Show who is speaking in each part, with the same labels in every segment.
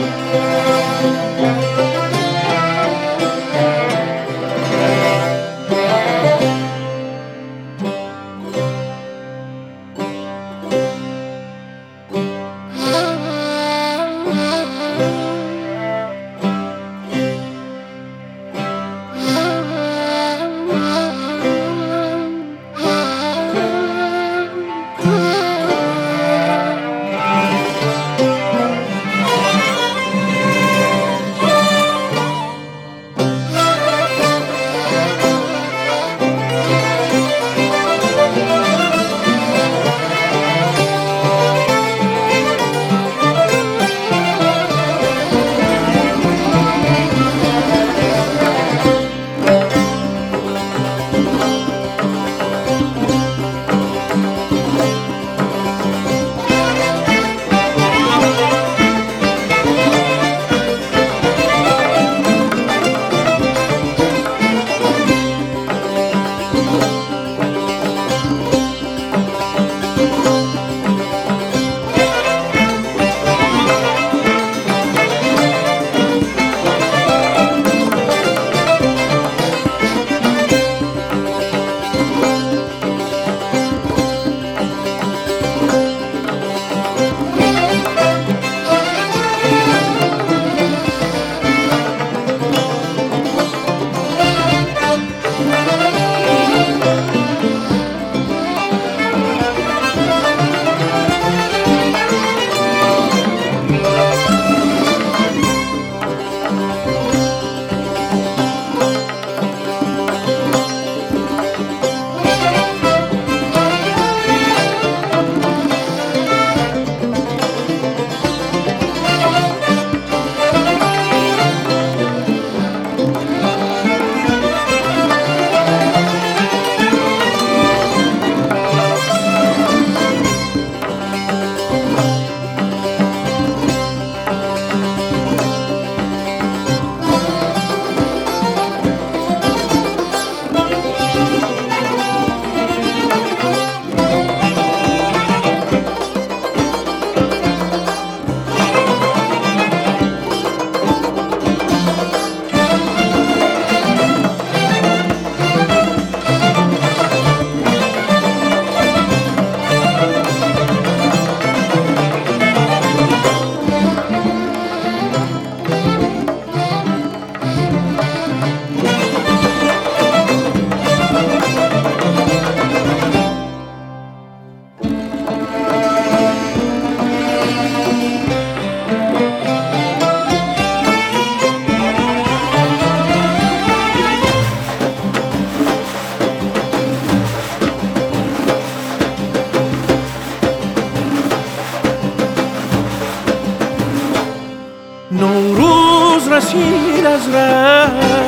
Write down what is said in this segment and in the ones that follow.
Speaker 1: نوروز رسید از ره،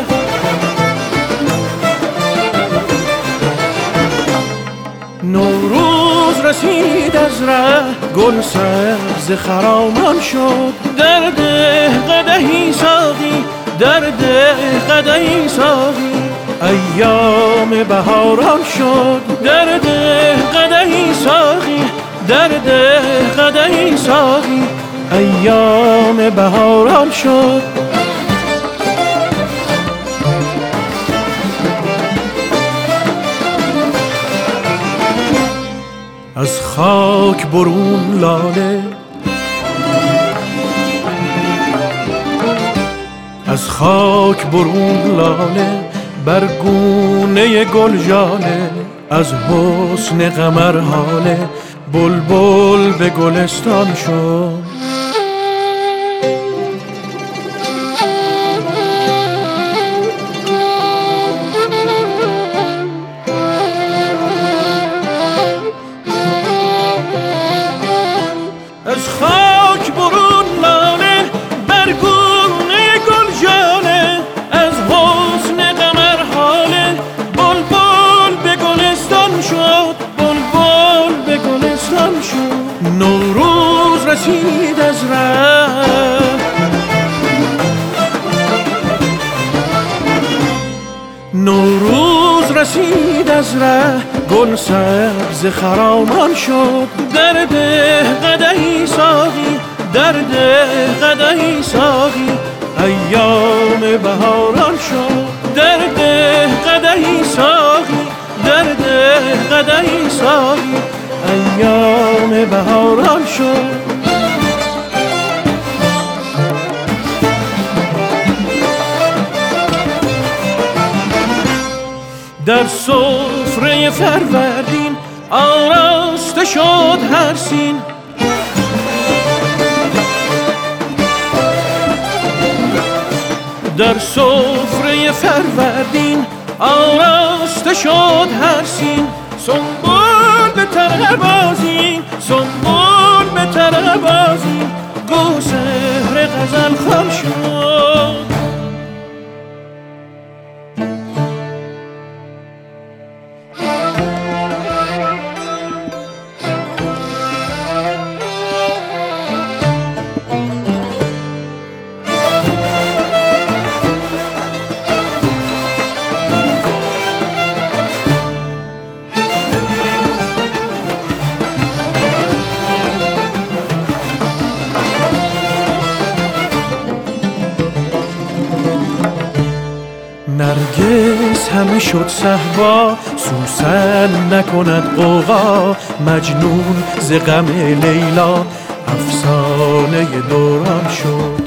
Speaker 1: نوروز رسید از ره، گل سبز خرامان شد. درده قدحی ساقی، درده قدحی ساقی، ایام بهاران شد. درده قدحی ساقی، درده قدحی ساقی، ایام بهاران شد. از خاک برون لاله، از خاک برون لاله، بر گونه گل ژاله. از حسن قمر هاله، بلبل به گلستان شد. از خاک برون لاله، بر گونه گل ژاله. از حسن قمر هاله، بلبل به گلستان شد. بلبل به گلستان شد. نوروز رسید از ره، نوروز رسید از ره، گل سبز خرامان شد. درده قدحی ساقی، درد قدحی ساقی ایام بهاران شد درد قدحی ساقی درد قدحی ساقی ایام بهاران شد در سفره فروردین آراسته شد هر سین در سفره فروردین آراسته شد هر سین سنبول به طرح بازی سنبول به طرح بازی گو سحر غزل خوان شد نرگس همه شد صهبا سوسن نکند غوغا مجنون ز غم لیلا افسانه دوران شد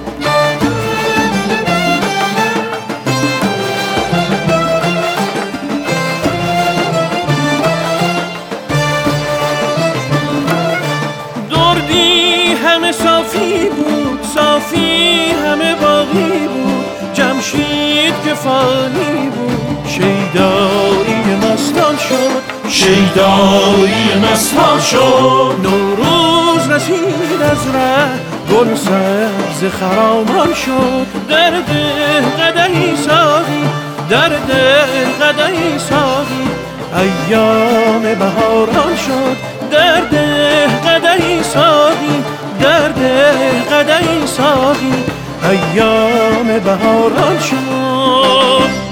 Speaker 1: دردی همه صافی بود صافی همه باقی بود جمشید که فانی بود شیدایی مستان شد شیدایی مستان شد نوروز رسید از ره گل سبز خرامان شد درد قدحی ساقی درد قدحی ساقی ایام بهاران شد درد قدحی ساقی درد قدحی ساقی ایام بهاران شد